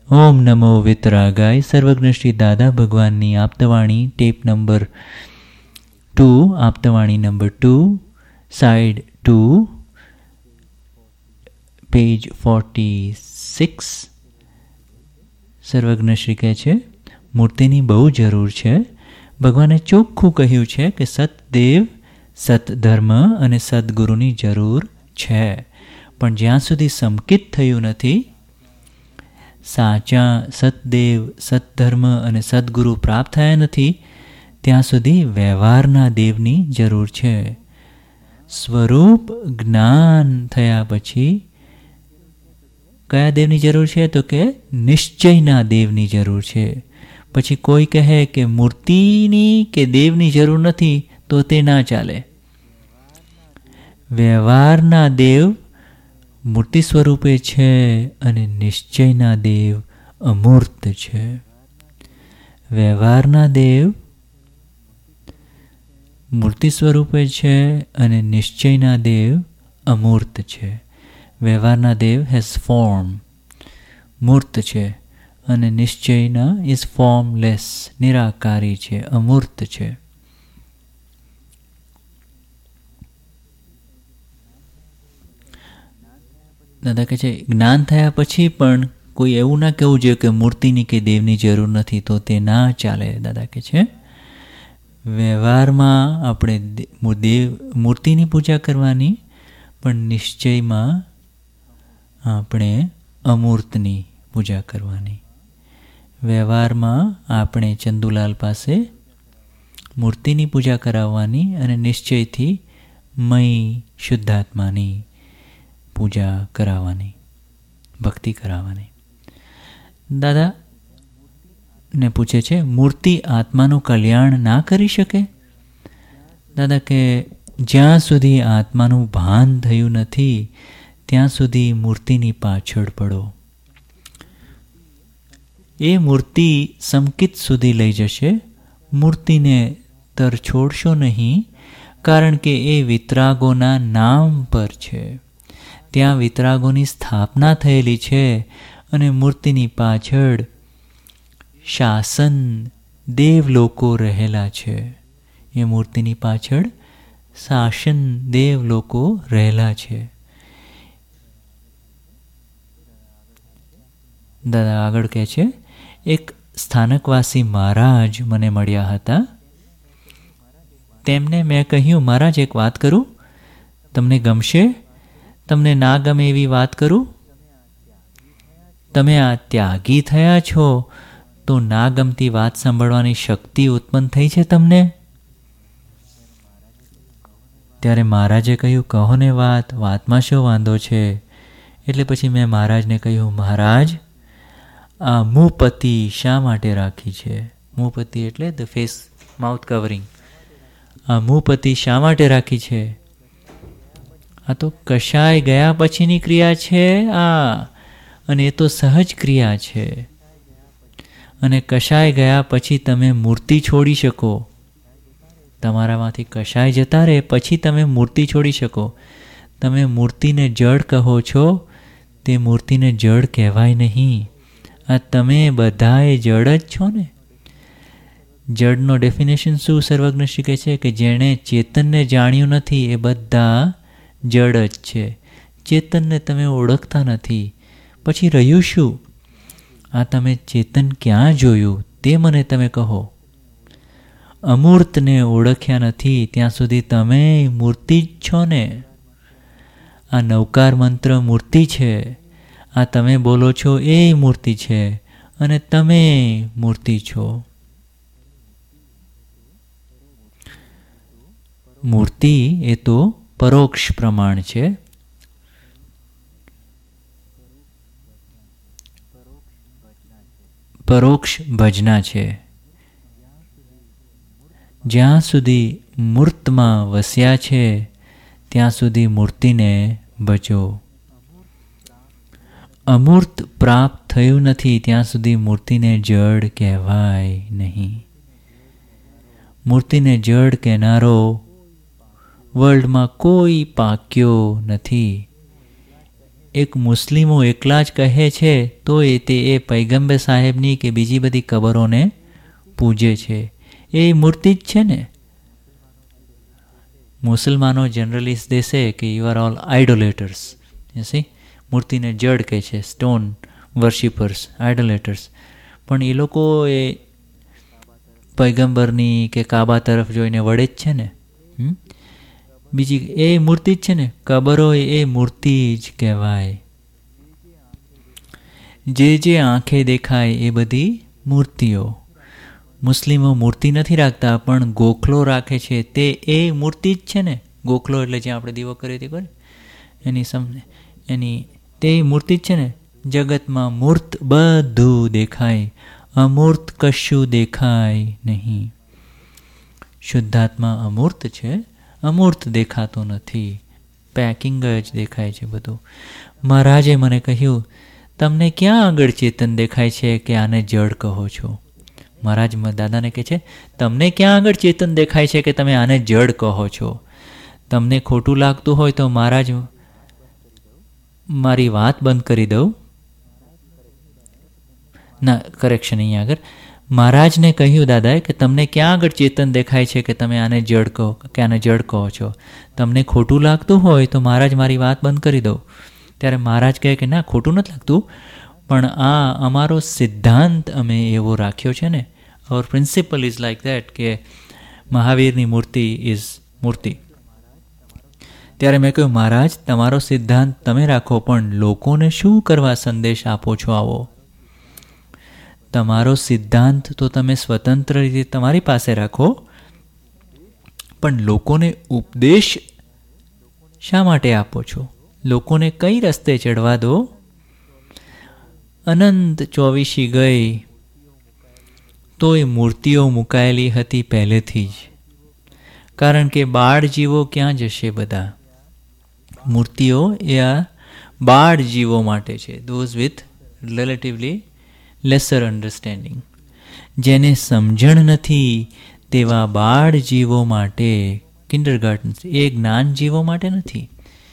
ઓમ નમો વિતરાગાય. સર્વજ્ઞ શ્રી દાદા ભગવાનની આપતવાણી tape number 2, આપતવાણી નંબર 2, સાઇડ 2, પેજ 46. સર્વજ્ઞ શ્રી કહે છે, મૂર્તિની બહુ જરૂર છે. ભગવાને ચોખ્ખું કહ્યું છે કે સતદેવ, સતધર્મ અને સદગુરુની જરૂર છે. પણ જ્યાં સુધી સંકિત થયું નથી, સાચા સતદેવ, સતધર્મ અને સદગુરુ પ્રાપ્ત થયા નથી, ત્યાં સુધી વ્યવહારના દેવની જરૂર છે. સ્વરૂપ જ્ઞાન થયા પછી કયા દેવની જરૂર છે? તો કે નિશ્ચયના દેવની જરૂર છે. પછી કોઈ કહે કે મૂર્તિની કે દેવની જરૂર નથી, તો તે ના ચાલે. વ્યવહારના દેવ મૂર્તિ સ્વરૂપે છે અને નિશ્ચયના દેવ અમૂર્ત છે. વ્યવહારના દેવ મૂર્તિ સ્વરૂપે છે અને નિશ્ચયના દેવ અમૂર્ત છે. વ્યવહારના દેવ હેઝ ફોર્મ, મૂર્ત છે, અને નિશ્ચયના ઇઝ ફોર્મલેસ, નિરાકારી છે, અમૂર્ત છે. દાદા કહે છે, જ્ઞાન થયા પછી પણ કોઈ એવું ના કહેવું જોઈએ કે મૂર્તિની કે દેવની જરૂર નથી, તો તે ના ચાલે. દાદા કહે છે, વ્યવહારમાં આપણે મૂર્તિની પૂજા કરવાની, પણ નિશ્ચયમાં આપણે અમૂર્તની પૂજા કરવાની. વ્યવહારમાં આપણે ચંદુલાલ પાસે મૂર્તિની પૂજા કરાવવાની અને નિશ્ચયથી મય શુદ્ધાત્માની પૂજા કરાવવાની, ભક્તિ કરાવવાની. દાદા ને પૂછે છે, મૂર્તિ આત્માનું કલ્યાણ ના કરી શકે? દાદા કે જ્યાં સુધી આત્માનું ભાન થયું નથી, ત્યાં સુધી મૂર્તિની પાછળ પડો. એ મૂર્તિ સંકિત સુધી લઈ જશે. મૂર્તિને તર છોડશો નહીં, કારણ કે એ વિતરાગોના નામ પર છે. ત્યાં વિતરાગોની સ્થાપના થયેલી છે અને મૂર્તિની પાછળ શાસન દેવલોકો રહેલા છે. એ મૂર્તિની પાછળ શાસન દેવલોકો રહેલા છે. દાદા આગળ કહે છે, એક સ્થાનકવાસી મહારાજ મને મળ્યા હતા. તેમને મેં કહ્યું, મહારાજ એક વાત કરું, તમને ગમશે? તમને ના ગમે એવી વાત કરું? તમે આ ત્યાગી થયા છો, તો ના ગમતી વાત સાંભળવાની શક્તિ ઉત્પન્ન થઈ છે તમને? ત્યારે મહારાજે કહ્યું, કહો ને વાતમાં શું વાંધો છે? એટલે પછી મેં મહારાજને કહ્યું, મહારાજ, આ મુપતિ શા માટે રાખી છે? મુપતિ એટલે ધ ફેસ માઉથ કવરિંગ. આ મુપતિ શા માટે રાખી છે? આ તો કશાય ગયા પછીની ક્રિયા છે અને એ તો સહજ ક્રિયા છે. અને કશાય ગયા પછી તમે મૂર્તિ છોડી શકો. તમારામાંથી કશાય જતા રહે પછી તમે મૂર્તિ છોડી શકો. તમે મૂર્તિને જડ કહો છો, તે મૂર્તિને જડ કહેવાય નહીં. આ તમે બધાએ જડ જ છો ને. જડનો ડેફિનેશન શું સર્વજ્ઞ શ્રી કહે છે? કે જેણે ચેતનને જાણ્યું નથી એ બધા જડ જ છે. ચેતનને તમે ઓળખતા નથી, પછી રહ્યું શું? આ તમે ચેતન ક્યાં જોયું તે મને તમે કહો. અમૂર્તને ઓળખ્યા નથી ત્યાં સુધી તમે મૂર્તિ જ છો ને. આ નવકાર મંત્ર મૂર્તિ છે. આ તમે બોલો છો એ મૂર્તિ છે અને તમે મૂર્તિ છો. મૂર્તિ એ તો પરોક્ષ પ્રમાણ છે. પરોક્ષ ભજના છે. જ્યાં સુધી મૂર્તમાં વસ્યા છે ત્યાં સુધી મૂર્તિને ભજો. અમૂર્ત પ્રાપ્ત થયું નથી ત્યાં સુધી મૂર્તિને જડ કહેવાય નહીં. મૂર્તિને જડ કહેનારો વર્લ્ડમાં કોઈ પાક્યો નથી. એક મુસ્લિમો એકલા જ કહે છે તો એ પૈગંબર સાહેબની કે બીજી બધી કબરોને પૂજે છે. એ મૂર્તિ જ છે ને. મુસલમાનો જનરલી દેશે કે you are all idolaters. See, મૂર્તિને જડ કહે છે, સ્ટોન વર્શિપર્સ, આઇડોલેટર્સ. પણ એ લોકો એ પૈગંબરની કે કાબા તરફ જોઈને વળે જ છે ને. બીજી એ મૂર્તિ જ છે ને. કબરો એ મૂર્તિ જ કહેવાય. જે આંખે દેખાય એ બધી મૂર્તિઓ. મુસ્લિમો મૂર્તિ નથી રાખતા, પણ ગોખલો રાખે છે. તે એ મૂર્તિ જ છે ને. ગોખલો એટલે જે આપણે દીવો કરી હતી ખબર, એની તે મૂર્તિ જ છે ને. જગતમાં મૂર્ત બધું દેખાય, અમૂર્ત કશું દેખાય નહીં. શુદ્ધાત્મા અમૂર્ત છે, અમૂર્ત દેખાતો નથી. પેકિંગ જ દેખાય છે બધું. મહારાજે મને કહ્યું, તમને ક્યાં આગળ ચેતન દેખાય છે કે આને જડ કહો છો? મહારાજ દાદાને કહે છે, તમને ક્યાં આગળ ચેતન દેખાય છે કે તમે આને જડ કહો છો? તમને ખોટું લાગતું હોય તો મહારાજ મારી વાત બંધ કરી દઉં. ના, કરેક્શન અહીંયા આગળ. મહારાજને કહ્યું દાદાએ કે તમને ક્યાં આગળ ચેતન દેખાય છે કે તમે આને જડ કહો કે આને જડ કહો છો? તમને ખોટું લાગતું હોય તો મહારાજ મારી વાત બંધ કરી દઉં. ત્યારે મહારાજ કહે કે ના, ખોટું નથી લાગતું, પણ આ અમારો સિદ્ધાંત અમે એવો રાખ્યો છે ને. Our principle is like that કે મહાવીરની મૂર્તિ ઇઝ મૂર્તિ. ત્યારે મેં કહ્યું, મહારાજ તમારો સિદ્ધાંત તમે રાખો, પણ લોકોને શું કરવા સંદેશ આપો છો આવો? તમારો સિદ્ધાંત તો તમે સ્વતંત્ર રીતે તમારી પાસે રાખો, પણ લોકોને ઉપદેશ શા માટે આપો છો? લોકોને કઈ રસ્તે ચડવા દો? અનંત 24 ગઈ તો એ મૂર્તિઓ મુકાયેલી હતી પહેલેથી જ. કારણ કે બાળ જીવો ક્યાં જશે બધા? મૂર્તિઓ એ આ બાળ જીવો માટે છે. Those with relatively lesser understanding, જેને સમજણ નથી તેવા બાળ જીવો માટે. કિન્ડરગાર્ટન એ જ્ઞાન જીવો માટે નથી.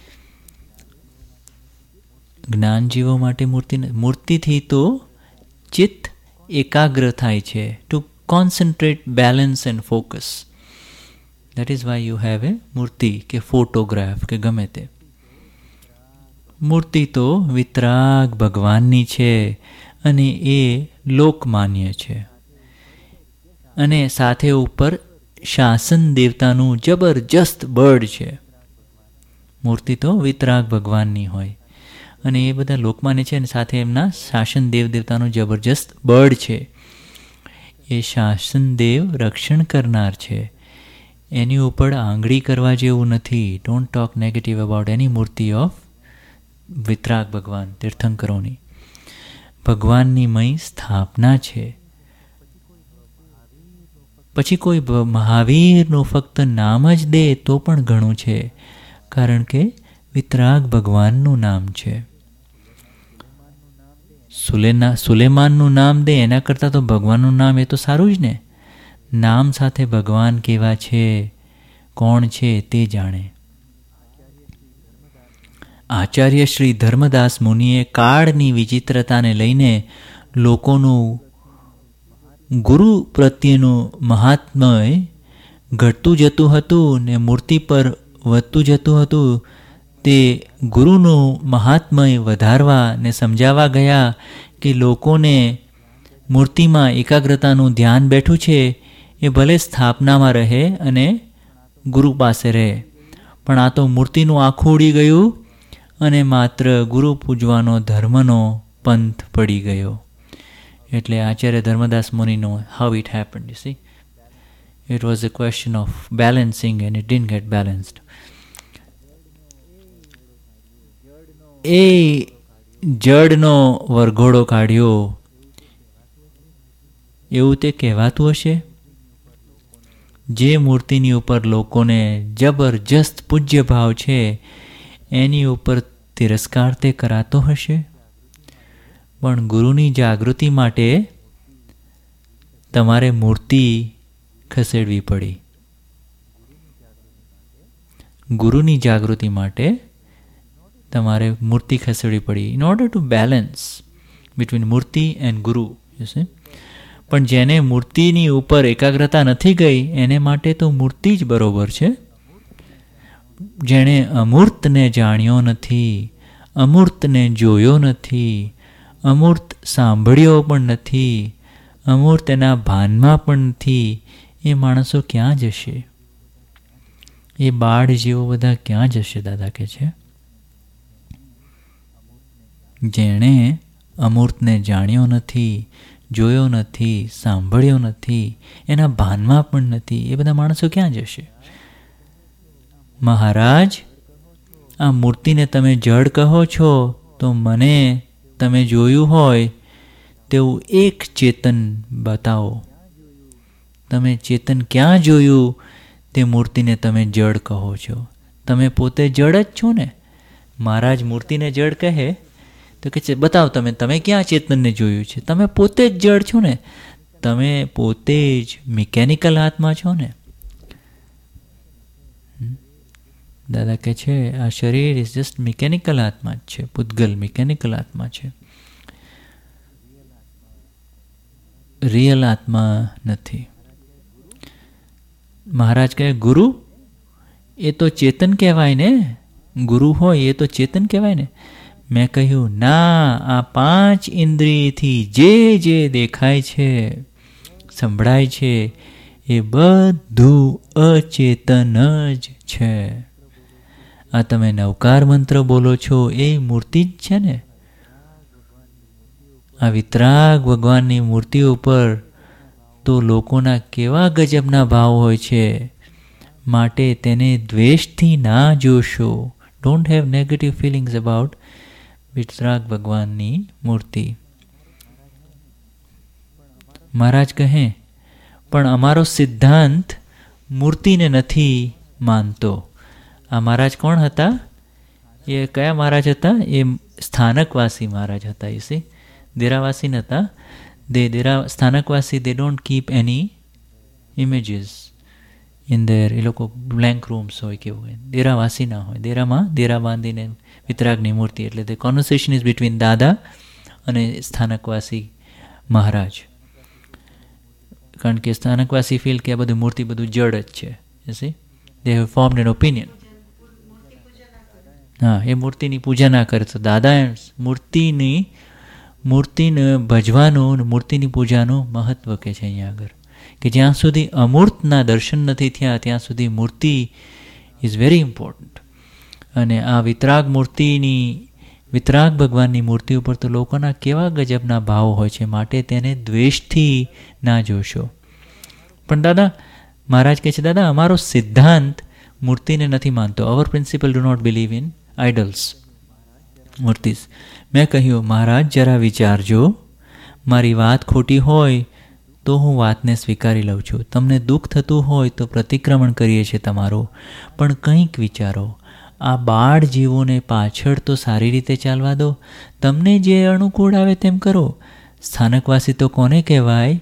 જ્ઞાન જીવો માટે મૂર્તિથી તો ચિત્ત એકાગ્ર થાય છે. To concentrate, balance and focus. That is why you have a murti કે ફોટોગ્રાફ કે ગમે તે. મૂર્તિ તો વિતરાગ ભગવાનની છે અને એ લોકમાન્ય છે. અને સાથે ઉપર શાસન દેવતાનું જબરજસ્ત બળ છે. મૂર્તિ તો વિતરાગ ભગવાનની હોય અને એ બધા લોકમાન્ય છે અને સાથે એમના શાસન દેવતાનું જબરજસ્ત બળ છે. એ શાસન દેવ રક્ષણ કરનાર છે. એની ઉપર આંગળી કરવા જેવું નથી. Don't talk negative about any murti of વિતરાગ ભગવાન, તીર્થંકરોની. ભગવાનની મય સ્થાપના છે. પછી કોઈ મહાવીરનું ફક્ત નામ જ દે તો પણ ઘણું છે, કારણ કે વિતરાગ ભગવાનનું નામ છે. સુલેમાનનું નામ દે એના કરતાં તો ભગવાનનું નામ એ તો સારું જ ને. નામ સાથે ભગવાન કેવા છે, કોણ છે તે જાણે. આચાર્ય શ્રી ધર્મદાસ મુનિએ કાળની વિચિત્રતાને લઈને લોકોનું ગુરુ પ્રત્યેનું મહાત્મય ઘટતું જતું હતું ને મૂર્તિ પર વધતું જતું હતું. તે ગુરુનું મહાત્મય વધારવા ને સમજાવવા ગયા કે લોકોને મૂર્તિમાં એકાગ્રતાનું ધ્યાન બેઠું છે એ ભલે સ્થાપનામાં રહે અને ગુરુ પાસે રહે, પણ આ તો મૂર્તિનું આખું ઉડી ગયું અને માત્ર ગુરુ પૂજવાનો ધર્મનો પંથ પડી ગયો. એટલે આચાર્ય ધર્મદાસ મુનિનો how it happened, you see, it was a question of balancing and it didn't get balanced. એ જડનો વરઘોડો કાઢ્યો એવું તે કહેવાતું હશે. જે મૂર્તિની ઉપર લોકોને જબરજસ્ત પૂજ્ય ભાવ છે એની ઉપર તિરસ્કાર તે કરાતો હશે. પણ ગુરુની જાગૃતિ માટે તમારે મૂર્તિ ખસેડવી પડી. ગુરુની જાગૃતિ માટે તમારે મૂર્તિ ખસેડવી પડી in order to balance between murti and guru. પણ જેને મૂર્તિની ઉપર એકાગ્રતા નથી ગઈ એને માટે તો મૂર્તિ જ બરોબર છે. જેણે અમૂર્તને જાણ્યો નથી, અમૂર્તને જોયો નથી, અમૂર્ત સાંભળ્યો પણ નથી, અમૂર્ત એના ભાનમાં પણ નથી, એ માણસો ક્યાં જશે? એ બાળ જેવો બધા ક્યાં જશે? દાદા કહે છે જેણે અમૂર્તને જાણ્યો નથી, જોયો નથી, સાંભળ્યો નથી, એના ભાનમાં પણ નથી, એ બધા માણસો ક્યાં જશે? મહારાજ, આ મૂર્તિને તમે જડ કહો છો તો મને તમે જોયું હોય તેવું એક ચેતન બતાવો. તમે ચેતન ક્યાં જોયું તે મૂર્તિને તમે જડ કહો છો? તમે પોતે જડ જ છો ને? મહારાજ મૂર્તિને જડ કહે તો કે છે બતાવો તમે ક્યાં ચેતનને જોયું છે? તમે પોતે જ જડ છો ને? તમે પોતે જ મિકેનિકલ આત્મા છો ને? દાદા કહે છે આ શરીર ઇઝ જસ્ટ મિકેનિકલ આત્મા જ છે. પૂતગલ મિકેનિકલ આત્મા છે, રિયલ આત્મા નથી. મહારાજ કહે ગુરુ એ તો ચેતન કહેવાય ને? ગુરુ હોય એ તો ચેતન કહેવાય ને? મેં કહ્યું ના, આ 5 ઇન્દ્રિયથી જે દેખાય છે, સંભળાય છે, એ બધું અચેતન જ છે. આ તમે નવકાર મંત્ર બોલો છો એ મૂર્તિ જ છે ને? આ વિતરાગ ભગવાનની મૂર્તિ ઉપર તો લોકોના કેવા ગજબના ભાવ હોય છે, માટે તેને દ્વેષથી ના જોશો. Don't have negative feelings about vitarag ભગવાનની મૂર્તિ. મહારાજ કહે પણ અમારો સિદ્ધાંત મૂર્તિને નથી માનતો. આ મહારાજ કોણ હતા? એ કયા મહારાજ હતા? એ સ્થાનકવાસી મહારાજ હતા. એ દેરાવાસી નહોતા. Sthanakvasi they don't keep any images in there. એ લોકો બ્લેન્ક રૂમ્સ હોય કેવું હોય. દેરાવાસી ના હોય. દેરામાં દેરા બાંધીને વિતરાગની મૂર્તિ. એટલે ધ કોન્વર્સેશન ઇઝ બિટવીન દાદા અને સ્થાનકવાસી મહારાજ. કારણ કે સ્થાનકવાસી ફીલ કે આ બધું મૂર્તિ બધું જડ જ છે. They have formed an opinion. હા, એ મૂર્તિની પૂજા ના કરે તો દાદા મૂર્તિને ભજવાનું, મૂર્તિની પૂજાનું મહત્વ કે છે અહીંયા આગળ, કે જ્યાં સુધી અમૂર્તના દર્શન નથી થયા ત્યાં સુધી મૂર્તિ ઇઝ વેરી ઇમ્પોર્ટન્ટ. અને આ વિતરાગ ભગવાનની મૂર્તિ ઉપર તો લોકોના કેવા ગજબના ભાવ હોય છે, માટે તેને દ્વેષથી ના જોશો. પણ દાદા મહારાજ કહે છે દાદા અમારો સિદ્ધાંત મૂર્તિને નથી માનતો. Our principle do not believe in idols, murtis. મેં કહ્યું મહારાજ જરા વિચારજો, મારી વાત ખોટી હોય તો હું વાતને સ્વીકારી લઉં છું. તમને દુઃખ થતું હોય તો પ્રતિક્રમણ કરીએ છીએ તમારું, પણ કંઈક વિચારો. આ બાળ જીવોને પાછળ તો સારી રીતે ચાલવા દો. તમને જે અનુકૂળ આવે તેમ કરો. સ્થાનકવાસી તો કોને કહેવાય?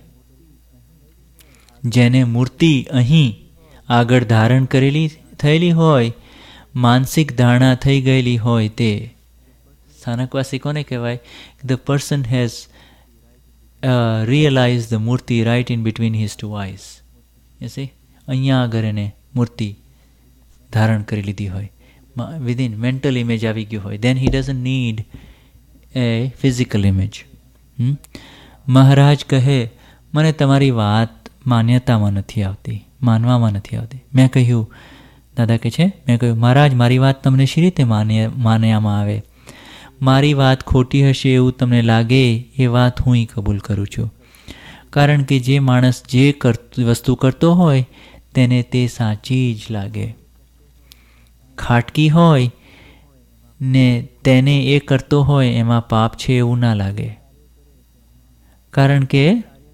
જેને મૂર્તિ અહીં આગળ ધારણ થયેલી હોય, માનસિક ધારણા થઈ ગયેલી હોય તે સ્થાનકવાસી કોને કહેવાય? The person has realize the મૂર્તિ right in between his two eyes. You see? અહીંયા આગળ એને મૂર્તિ ધારણ કરી લીધી હોય, within mental image આવી ગયું હોય, then he doesn't need a physical image. મહારાજ કહે મને તમારી વાત માન્યતામાં નથી આવતી, માનવામાં નથી આવતી. મેં કહ્યું દાદા કહે છે મેં કહ્યું મહારાજ મારી વાત તમને શી રીતે માનવામાં આવે? મારી વાત ખોટી હશે એવું તમને લાગે એ વાત હું કબૂલ કરું છું. કારણ કે જે માણસ જે વસ્તુ કરતો હોય તેને તે સાચી જ લાગે. ખાટકી હોય ને તેને એ કરતો હોય એમાં પાપ છે એવું ના લાગે. કારણ કે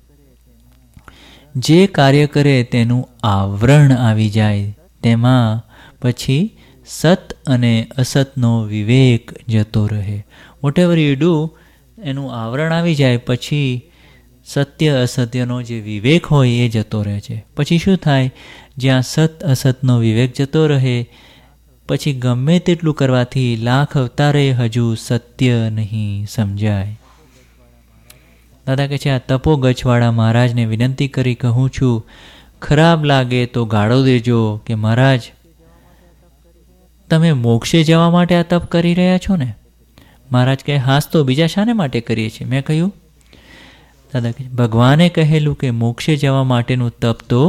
જે કાર્ય કરે તેનું આવરણ આવી જાય, તેમાં પછી સત અને અસતનો વિવેક જતો રહે. વોટ એવર યુ ડુ એનું આવરણ આવી જાય પછી સત્ય અસત્યનો જે વિવેક હોય એ જતો રહે છે. પછી શું થાય? જ્યાં સત અસતનો વિવેક જતો રહે પછી ગમે તેટલું કરવાથી લાખ અવતારે હજુ સત્ય નહીં સમજાય. દાદા કહે છે, આ તપો ગચવાળા મહારાજને વિનંતી કરી કહું છું, ખરાબ લાગે તો ગાળો દેજો કે મહારાજ તમે મોક્ષે જવા માટે આ તપ કરી રહ્યા છો ને? મહારાજ કહે, હાસ તો બીજા શાને માટે કરીએ છીએ? મેં કહ્યું, દાદા કહે, ભગવાને કહેલું કે મોક્ષે જવા માટેનું તપ તો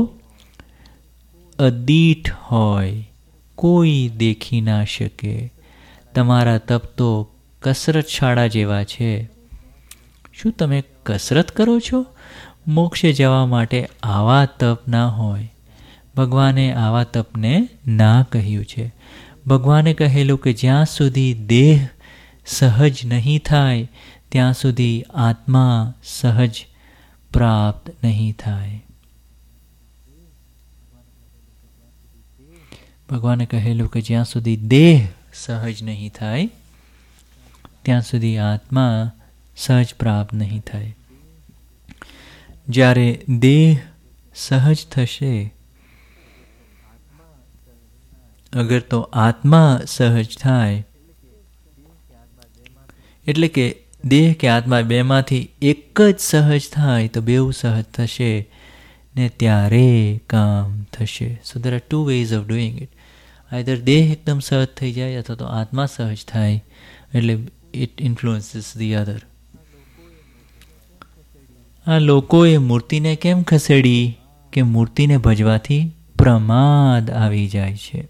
અદીઠ હોય, કોઈ દેખી ના શકે. તમારા તપ તો કસરત શાળા જેવા છે. શું તમે કસરત કરો છો? મોક્ષે જવા માટે આવા તપ ના હોય. ભગવાને આવા તપને ના કહ્યું છે. ભગવાને કહેલું કે જ્યાં સુધી દેહ સહજ નહીં થાય ત્યાં સુધી આત્મા સહજ પ્રાપ્ત નહીં થાય. ભગવાને કહેલું કે જ્યાં સુધી દેહ સહજ નહીં થાય ત્યાં સુધી આત્મા સહજ પ્રાપ્ત નહીં થાય. જ્યારે દેહ સહજ થશે, અગર તો આત્મા સહજ થાય, એટલે કે દેહ કે આત્મા બેમાંથી એક જ સહજ થાય તો બેઉ સહજ થશે ને ત્યારે કામ થશે. So there are two ways of doing it. Either દેહ એકદમ સહજ થઈ જાય અથવા તો આત્મા સહજ થાય, એટલે it influences the other. આ લોકોએ મૂર્તિને કેમ ખસેડી? કે મૂર્તિને ભજવાથી પ્રમાદ આવી જાય છે.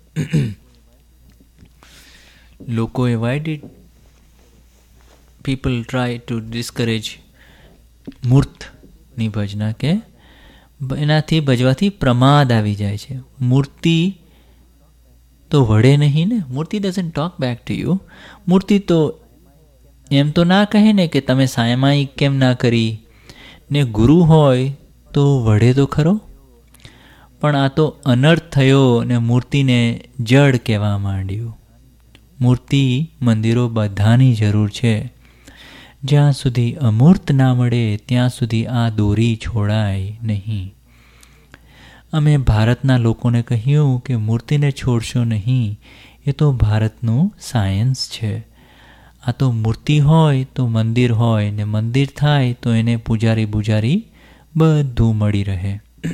લોકોએ why did people try to discourage મૂર્તની ભજના? કે એનાથી ભજવાથી પ્રમાદ આવી જાય છે. મૂર્તિ તો વળે નહીં ને. મૂર્તિ doesn't talk back to you. મૂર્તિ તો એમ તો ના કહે ને કે તમે સામાયિક કેમ ના કરી, ને ગુરુ હોય તો વળે તો ખરો. પણ આ તો અનર્થ થયો ને મૂર્તિને જડ કહેવા માંડ્યું. મૂર્તિ મંદિરો બધાની જરૂર છે. જ્યાં સુધી અમૂર્ત ના મળે ત્યાં સુધી આ દોરી છોડાય નહીં. અમે ભારતના લોકોને કહ્યું કે મૂર્તિને છોડશો નહીં, એ તો ભારતનું સાયન્સ છે. આ તો મૂર્તિ હોય તો મંદિર હોય, ને મંદિર થાય તો એને પૂજારી બુજારી બધું મળી રહે.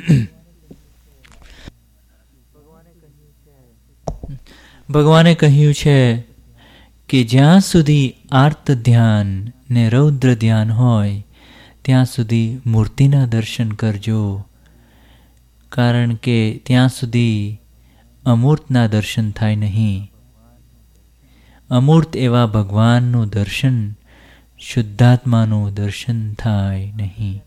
ભગવાને કહ્યું છે કે જ્યાં સુધી આર્ત ધ્યાન ને રૌદ્ર ધ્યાન હોય ત્યાં સુધી મૂર્તિના દર્શન કરજો, કારણ કે ત્યાં સુધી અમૂર્તના દર્શન થાય નહીં. અમૂર્ત એવા ભગવાનનું દર્શન, શુદ્ધાત્માનું દર્શન થાય નહીં.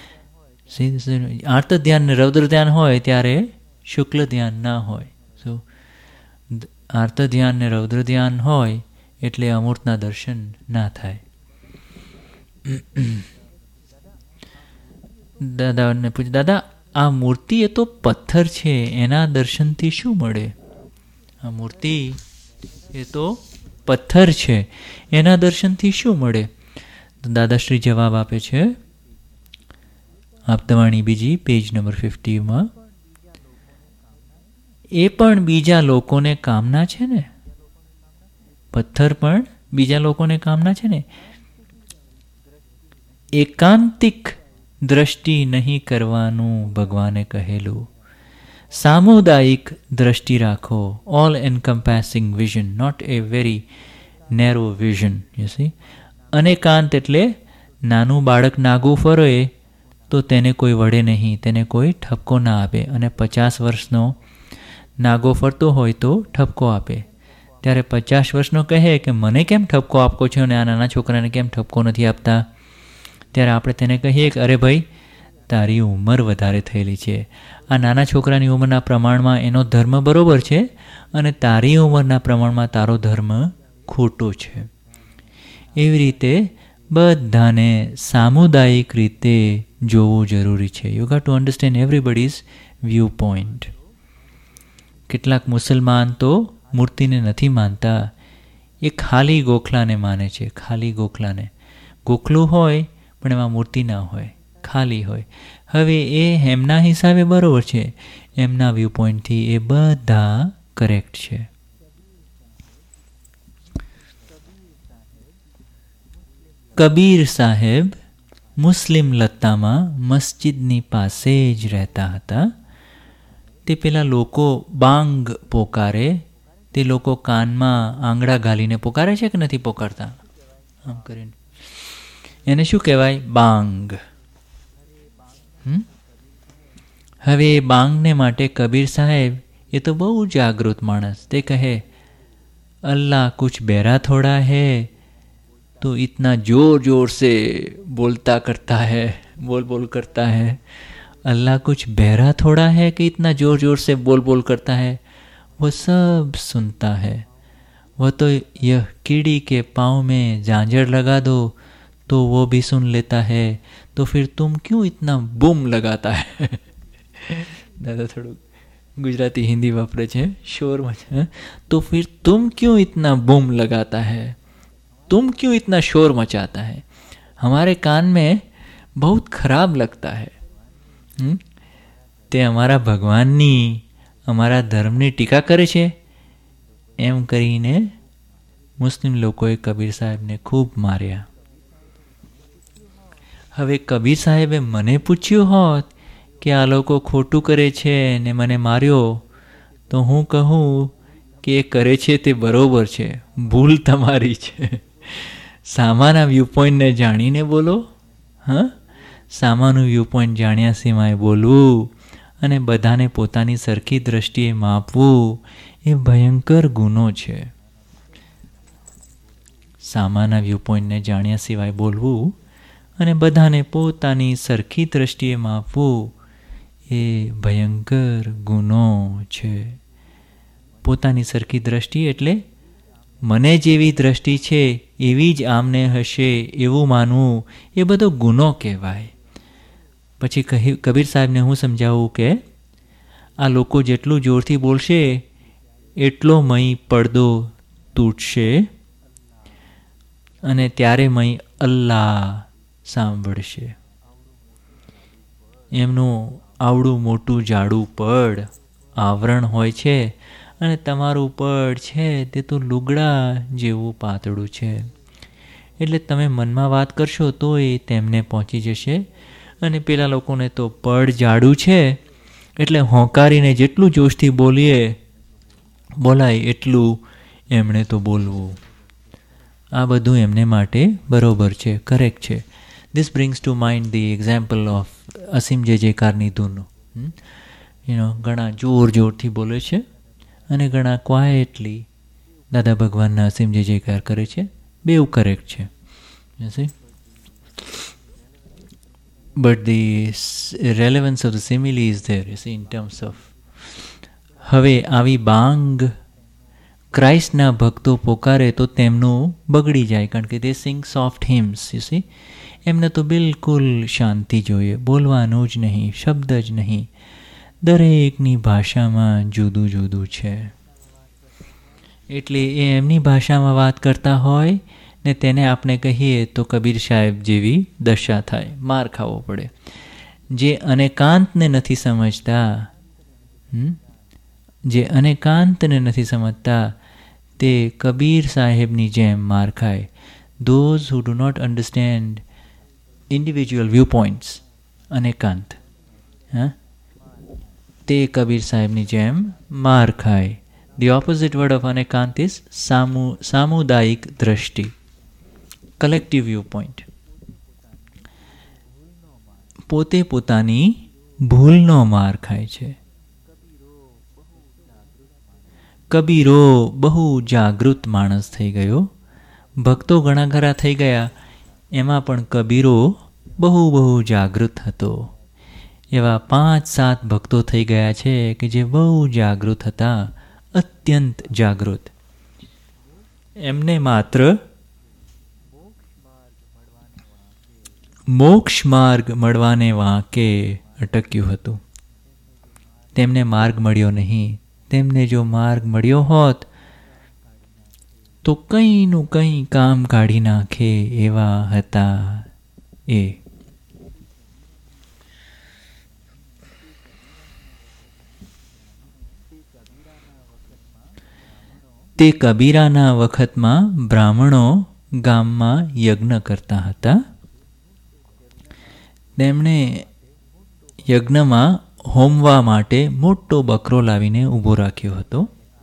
આર્ત ધ્યાન ને રૌદ્ર ધ્યાન હોય ત્યારે શુક્લ ધ્યાન ના હોય. સો આર્ત ધ્યાન ને રૌદ્ર ધ્યાન હોય એટલે અમૂર્તના દર્શન ના થાય. દાદાને પૂછ્યું, દાદા આ મૂર્તિ એ તો પથ્થર છે, એના દર્શનથી શું મળે? આ મૂર્તિ એ તો પથ્થર છે, એના દર્શનથી શું મળે? દાદાશ્રી જવાબ આપે છે આપતાવાણી બીજી પેજ નંબર 50 એ પણ બીજા લોકોને કામના છે ને. પથ્થર પણ બીજા લોકોને કામના છે ને. એકાંતિક દ્રષ્ટિ નહીં કરવાનું ભગવાને કહેલું. સામુદાયિક દ્રષ્ટિ રાખો. All encompassing vision, not a very narrow vision. You see, અનેકાંત એટલે નાનું બાળક નાગું ફરે તો તેને કોઈ વળે નહીં, તેને કોઈ ઠપકો ના આપે. અને 50 વર્ષનો નાગો ફરતો હોય તો ઠપકો આપે. ત્યારે 50 વર્ષનો કહે કે મને કેમ ઠપકો આપો છો અને આ નાના છોકરાને કેમ ઠપકો નથી આપતા? ત્યારે આપણે તેને કહીએ કે અરે ભાઈ, તારી ઉંમર વધારે થયેલી છે. આ નાના છોકરાની ઉંમરના પ્રમાણમાં એનો ધર્મ બરોબર છે અને તારી ઉંમરના પ્રમાણમાં તારો ધર્મ ખોટો છે. એવી રીતે બધાને સામુદાયિક રીતે જોવું જરૂરી છે. You get to understand everybody's view point. કેટલાક મુસલમાન તો મૂર્તિને નથી માનતા, એ ખાલી ગોખલાને માને છે. ખાલી ગોખલાને, ગોખલું હોય પણ એમાં મૂર્તિ ના હોય, ખાલી હોય. હવે એ એમના હિસાબે બરાબર છે, એમના વ્યૂ પોઈન્ટથી એ બધા કરેક્ટ છે. કબીર સાહેબ મુસ્લિમ લત્તામાં મસ્જિદની પાસે જ રહેતા હતા. તે પેલા લોકો બાંગ પોકારે, તે લોકો કાનમાં આંગળા ઘાલીને પોકારે છે કે નથી પોકારતા? આમ કરીને એને શું કહેવાય? બાંગ. હવે એ બાંગને માટે કબીર સાહેબ એ તો બહુ જાગૃત માણસ, તે કહે અલ્લાહ कुछ बहरा थोड़ा है तो इतना जोर जोर से बोलता करता है, बोल बोल करता है. अल्लाह कुछ बहरा थोड़ा है कि इतना जोर जोर से बोल बोल करता है. वो सब सुनता है. वो तो यह कीड़ी के पाँव में झांझर लगा दो तो वो भी सुन लेता है. तो फिर तुम क्यों इतना बूम लगाता है? दादा થોડું गुजराती हिंदी वापरे छे, शोर में. तो फिर तुम क्यों इतना बूम लगाता है? तुम क्यों इतना शोर मचाता है? हमारे कान में बहुत खराब लगता है. તે અમારા ભગવાનની, અમારા ધર્મની ટીકા કરે છે એમ કરીને મુસ્લિમ લોકોએ કબીર સાહેબને ખૂબ માર્યા. હવે કબીર સાહેબે મને પૂછ્યું હોત કે આ લોકો ખોટું કરે છે ને મને માર્યો, તો હું કહું કે એ કરે છે તે બરોબર છે, ભૂલ તમારી છે. સામાના વ્યૂ પોઈન્ટને જાણીને બોલો. સામાનું વ્યૂ પોઈન્ટ જાણ્યા સિવાય બોલવું અને બધાને પોતાની સરખી દ્રષ્ટિએ માપવું એ ભયંકર ગુનો છે. સામાના વ્યૂ પોઈન્ટને જાણ્યા સિવાય બોલવું અને બધાને પોતાની સરખી દ્રષ્ટિએ માપવું એ ભયંકર ગુનો છે. પોતાની સરખી દ્રષ્ટિ એટલે મને જેવી દ્રષ્ટિ છે એવી જ આમને હશે એવું માનવું એ બધો ગુનો કહેવાય. પછી કબીર સાહેબને હું સમજાવું કે આ લોકો જેટલું જોરથી બોલશે એટલો મય પડદો તૂટશે અને ત્યારે મય અલ્લાહ સાંભળશે. એમનું આવડું મોટું જાડું પડ આવરણ હોય છે અને તમારું પડ છે તે તો લુગડા જેવું પાતળું છે. એટલે તમે મનમાં વાત કરશો તો એ તેમને પહોંચી જશે. અને પેલા લોકોને તો પડ જાડું છે એટલે હોંકારીને જેટલું જોશથી બોલાય એટલું એમણે તો બોલવું. આ બધું એમને માટે બરોબર છે, કરેક્ટ છે. This brings to mind the example of અસીમ જય જયકારની ધૂન. ઘણા જોર જોરથી બોલે છે અને ઘણા ક્વાયટલી દાદા ભગવાનના અસીમ જય જયકાર કરે છે. બેઉ કરેક્ટ છે. But the relevance of the simile is there, you see, in terms of. હવે આવી બાંગ ક્રાઇસ્ટના ભક્તો પોકારે તો તેમનું બગડી જાય, કારણ કે તે sing soft hymns, you see. એમને તો બિલકુલ શાંતિ જોઈએ, બોલવાનું જ નહીં, શબ્દ જ નહીં. દરેકની ભાષામાં જુદું જુદું છે. એટલે એ એમની ભાષામાં વાત કરતા હોય ને તેને આપણે કહીએ તો કબીર સાહેબ જેવી દશા થાય, માર ખાવો પડે. જે અનેકાંતને નથી સમજતા તે કબીર સાહેબની જેમ માર ખાય. Those who do not understand individual viewpoints, અનેકાંત, તે કબીર સાહેબની જેમ માર ખાય. The opposite word of અનેકાંત is સામુદાયિક દ્રષ્ટિ, કલેક્ટિવ વ્યૂ પોઈન્ટ. પોતે પોતાની ભૂલનો માર ખાય છે. કબીરો બહુ જાગૃત માણસ થઈ ગયો. ભક્તો ઘણા ખરા થઈ ગયા, એમાં પણ કબીરો બહુ જાગૃત હતો. એવા 5-7 ભક્તો થઈ ગયા છે કે જે બહુ જાગૃત હતા, અત્યંત જાગૃત. એમને માત્ર મોક્ષ માર્ગ મળવાને વાંકે અટક્યું હતું. તેમને માર્ગ મળ્યો નહીં. તેમને જો માર્ગ મળ્યો હોત તો કંઈનું કંઈ કામ કાઢી નાખે એવા હતા એ. તે કબીરાના વખતમાં બ્રાહ્મણો ગામમાં યજ્ઞ કરતા હતા. તેમણે યજ્ઞમાં હોમવા માટે મોટો બકરો લાવીને ઊભો રાખ્યો હતો.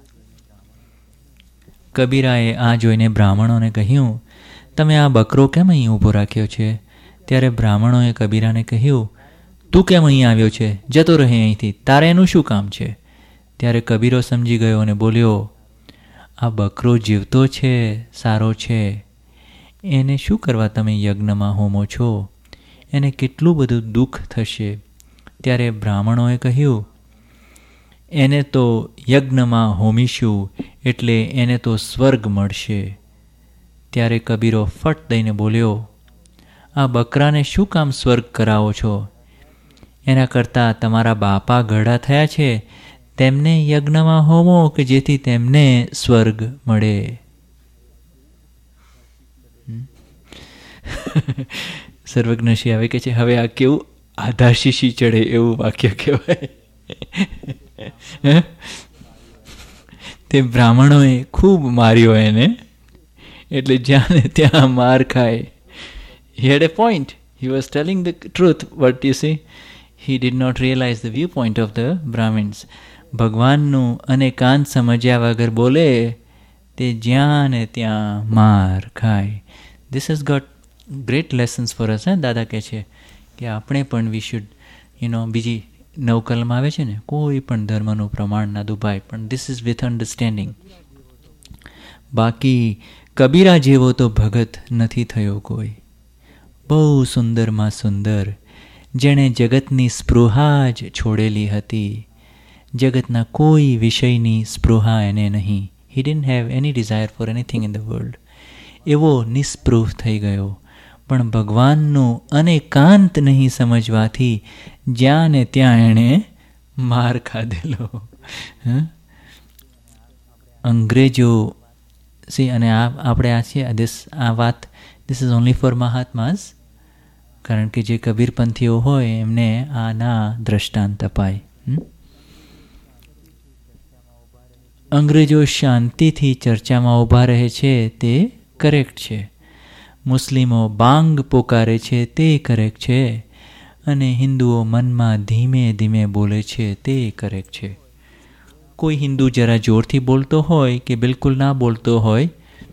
કબીરાએ આ જોઈને બ્રાહ્મણોને કહ્યું, તમે આ બકરો કેમ અહીં ઊભો રાખ્યો છે? ત્યારે બ્રાહ્મણોએ કબીરાને કહ્યું, તું કેમ અહીં આવ્યો છે? જતો રહે અહીંથી, તારે એનું શું કામ છે? ત્યારે કબીરો સમજી ગયો અને બોલ્યો, આ બકરો જીવતો છે, સારો છે, એને શું કરવા તમે યજ્ઞમાં હોમો છો? એને કેટલું બધું દુઃખ થશે. ત્યારે બ્રાહ્મણોએ કહ્યું, એને તો યજ્ઞમાં હોમીશું એટલે એને તો સ્વર્ગ મળશે. ત્યારે કબીરો ફટ દઈને બોલ્યો, આ બકરાને શું કામ સ્વર્ગ કરાવો છો? એના કરતાં તમારા બાપા ઘરડા થયા છે તેમને યજ્ઞમાં હોમો કે જેથી તેમને સ્વર્ગ મળે. સર્વજ્ઞશી આવે કે છે, હવે આ કેવું આધાશીશી ચડે એવું વાક્ય કહેવાય. તે બ્રાહ્મણોએ ખૂબ માર્યો એને, એટલે જ્યાં ને ત્યાં માર ખાય. He had a point. He was telling the truth, but you see, he did not realize the viewpoint of the Brahmins. ભગવાનનું અનેકાંત સમજ્યા વગર બોલે તે જ્યાં ને ત્યાં માર ખાય. This has got great lessons for us. દાદા કહે છે કે આપણે પણ we should, બીજી નવકલમાં આવે છે ને, કોઈ પણ ધર્મનું પ્રમાણ ના દુભાય, પણ this is with understanding. બાકી કબીરા જેવો તો ભગત નથી થયો કોઈ. બહુ સુંદરમાં સુંદર, જેણે જગતની સ્પૃહા જ છોડેલી હતી. જગતના કોઈ વિષયની સ્પૃહા એને નહીં. He didn't have any desire for anything in the world. એવો નિસ્પૃહ થઈ ગયો. પણ ભગવાનનું અનેકાંત નહીં સમજવાથી જ્યાં ને ત્યાં એણે માર ખાધેલો. અંગ્રેજો અને આપણે આ છે આ વાત, this is only for મહાત્માસ, કારણ કે જે કબીરપંથીઓ હોય એમને આના દ્રષ્ટાંત અપાય. અંગ્રેજો શાંતિથી ચર્ચામાં ઊભા રહે છે તે કરેક્ટ છે. મુસ્લિમો બાંગ પોકારે છે તે કરેક્ટ છે. અને હિન્દુઓ મનમાં ધીમે ધીમે બોલે છે તે કરેક્ટ છે. કોઈ હિન્દુ જરા જોરથી બોલતો હોય કે બિલકુલ ના બોલતો હોય,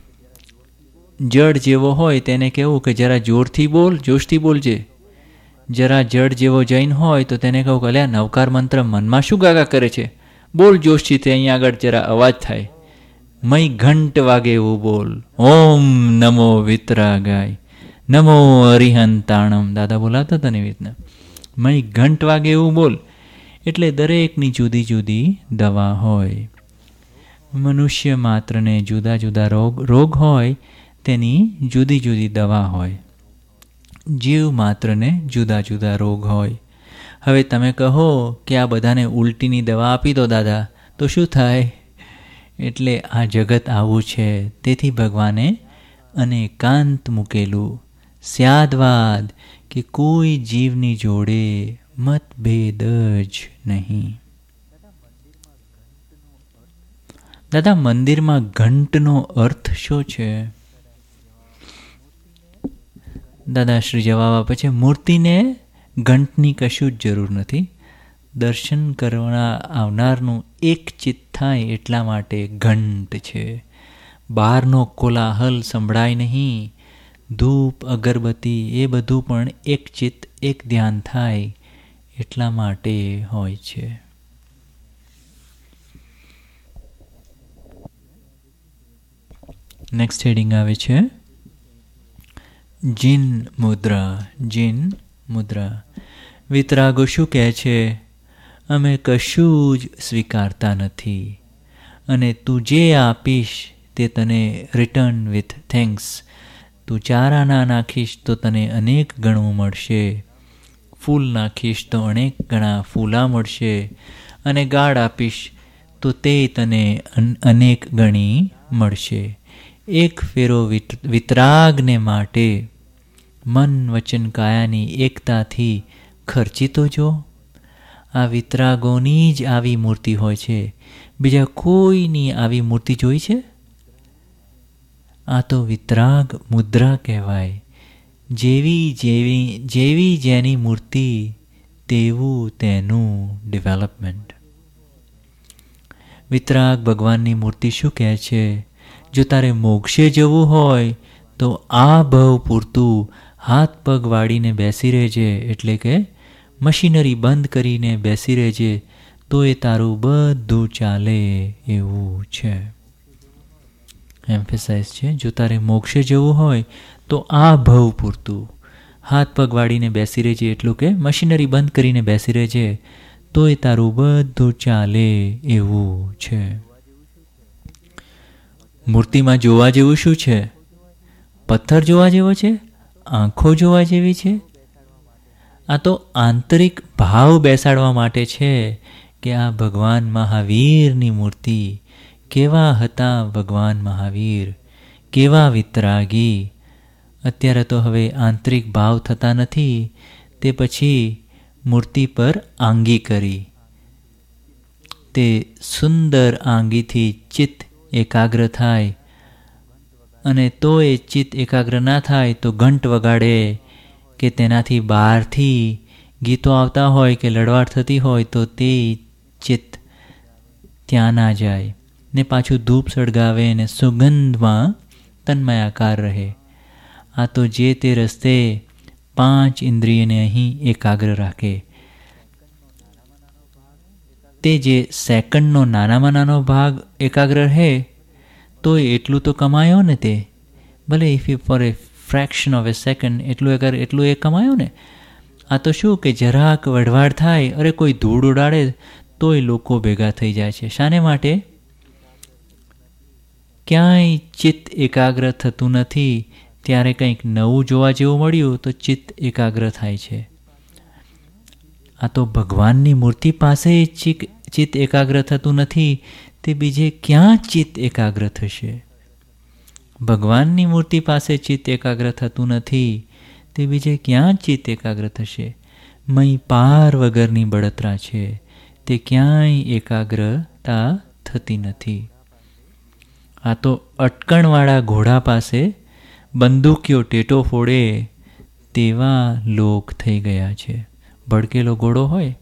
જડ જેવો હોય તેને કહેવું કે જરા જોરથી બોલ, જોશથી બોલજે. જરા જડ જેવો જૈન હોય તો તેને કહું કે અલ્યા નવકાર મંત્ર મનમાં શું ગાગા કરે છે, બોલ જોશથી, તે અહીંયા આગળ જરા અવાજ થાય. મય ઘંટ વાગે એવું બોલ. ઓમ નમો વિતરાગાય, નમો અરિહંતાણમ. દાદા બોલાતા હતા ને એવી રીતના મય ઘંટ વાગે એવું બોલ. એટલે દરેકની જુદી જુદી દવા હોય. મનુષ્ય માત્રને જુદા જુદા રોગ હોય તેની જુદી જુદી દવા હોય. જીવ માત્રને જુદા જુદા રોગ હોય. હવે તમે કહો કે આ બધાને ઉલટીની દવા આપી દો દાદા તો શું થાય? એટલે આ જગત આવું છે. તેથી ભગવાને અનેકાંત મૂકેલું. સ્યાદવાદ કે કોઈ જીવની જોડે મતભેદ જ નહીં. દાદા મંદિરમાં ઘંટનો અર્થ શું છે? દાદાશ્રી જવાબ આપે છે, મૂર્તિને ઘંટની કશું જ જરૂર નથી. દર્શન કરવા આવનારનું એક ચિત્ત થાય એટલા માટે ઘંટ છે. બહારનો કોલાહલ સંભળાય નહીં. ધૂપ અગરબત્તી એ બધું પણ એક ચિત્ત એક ધ્યાન થાય એટલા માટે હોય છે. નેક્સ્ટ હેડિંગ આવે છે જીન મુદ્રા. જીન મુદ્રા. વિતરાગો શું કહે છે? અમે કશું જ સ્વીકારતા નથી અને તું જે આપીશ તે તને રિટર્ન વિથ થેન્ક્સ. તું ચારાના નાખીશ તો તને અનેક ગણું મળશે. ફૂલ નાખીશ તો અનેક ગણા ફૂલા મળશે. અને ગાળ આપીશ તો તે તને અનેક ગણી મળશે. એક ફેરો વિતરાગને માટે મન વચન કાયાની એકતાથી ખર્ચી તો જો. આ વિતરાગોની જ આવી મૂર્તિ હોય છે. બીજા કોઈની આવી મૂર્તિ જોઈ છે? આ તો વિતરાગ મુદ્રા કહેવાય. જેવી જેની મૂર્તિ તેવું તેનું ડેવલપમેન્ટ. વિતરાગ ભગવાનની મૂર્તિ શું કહે છે? જો તારે મોક્ષે જવું હોય તો આ ભવ પૂરતું હાથ પગ વાળીને બેસી રહેજે, એટલે કે મશીનરી બંધ કરીને બેસી રહેજે, તો એ તારું બધું ચાલે એવું છે. એમ્ફેસાઇઝ છે, જો તારે મોક્ષે જવું હોય તો આ ભવ પૂરતું હાથ પગ વાળીને બેસી રહેજે, એટલું કે મશીનરી બંધ કરીને બેસી રહેજે, તો એ તારું બધું ચાલે એવું છે. મૂર્તિમાં જોવા જેવું શું છે? પથ્થર જોવા જેવો છે? આંખો જોવા જેવી છે? આ તો આંતરિક ભાવ બેસાડવા માટે છે કે આ ભગવાન મહાવીરની મૂર્તિ કેવા હતા. ભગવાન મહાવીર કેવા વિતરાગી. અત્યારે તો હવે આંતરિક ભાવ થતા નથી, તે પછી મૂર્તિ પર આંગી કરી. તે સુંદર આંગીથી ચિત્ત એકાગ્ર થાય, અને તો એ ચિત્ત એકાગ્ર ના થાય તો ઘંટ વગાડે કે તેનાથી બહારથી ગીતો આવતા હોય કે લડવાટ થતી હોય તો તે ચિત્ત ત્યાં ના જાય, ને પાછું ધૂપ સળગાવે ને સુગંધમાં તન્મયાકાર રહે. આ તો જે તે રસ્તે 5 ઇન્દ્રિયને અહીં એકાગ્ર રાખે. તે જે સેકન્ડનો નાનામાં નાનો ભાગ એકાગ્ર રહે તો એટલું તો કમાયો ને. તે ભલે if you for a fraction of a second એટલું એ કમાયો ને. આ તો શું કે જરાક વઢવાડ થાય, અરે કોઈ ધૂળ ઉડાડે તોય લોકો ભેગા થઈ જાય છે. શાને માટે? ક્યાંય ચિત્ત એકાગ્ર થતું નથી, ત્યારે કંઈક નવું જોવા જેવું મળ્યું તો ચિત્ત એકાગ્ર થાય છે. આ તો ભગવાનની મૂર્તિ પાસે ચિત્ત એકાગ્ર થતું નથી, તે બીજે ક્યાં ચિત્ત એકાગ્ર થશે? ભગવાનની મૂર્તિ પાસે ચિત્ત એકાગ્ર થતું નથી, તે બીજે ક્યાં ચિત્ત એકાગ્ર થશે? મય પાર વગરની બળતરા છે, તે ક્યાંય એકાગ્રતા થતી નથી. આ તો અટકણવાળા ઘોડા પાસે બંદૂકીઓ ટેટો ફોડે તેવા લોક થઈ ગયા છે. ભડકેલો ઘોડો હોય